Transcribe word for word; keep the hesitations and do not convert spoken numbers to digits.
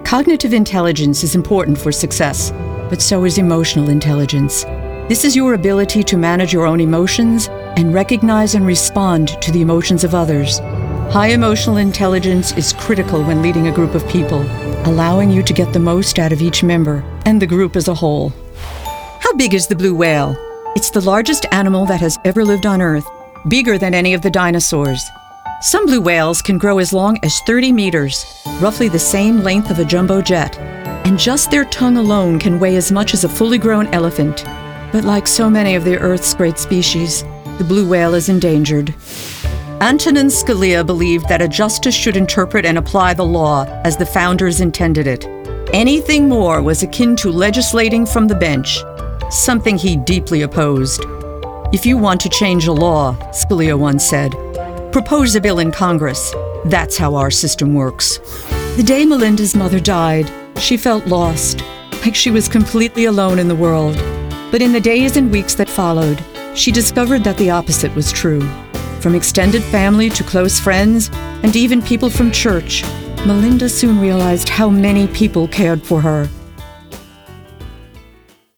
Cognitive intelligence is important for success, but so is emotional intelligence. This is your ability to manage your own emotions and recognize and respond to the emotions of others. High emotional intelligence is critical when leading a group of people, allowing you to get the most out of each member and the group as a whole. How big is the blue whale? It's the largest animal that has ever lived on Earth, bigger than any of the dinosaurs. Some blue whales can grow as long as thirty meters, roughly the same length of a jumbo jet, and just their tongue alone can weigh as much as a fully grown elephant. But like so many of the Earth's great species, the blue whale is endangered. Antonin Scalia believed that a justice should interpret and apply the law as the founders intended it. Anything more was akin to legislating from the bench, something he deeply opposed. If you want to change a law, Scalia once said, propose a bill in Congress. That's how our system works. The day Melinda's mother died, she felt lost, like she was completely alone in the world. But in the days and weeks that followed, she discovered that the opposite was true. From extended family to close friends, and even people from church, Melinda soon realized how many people cared for her.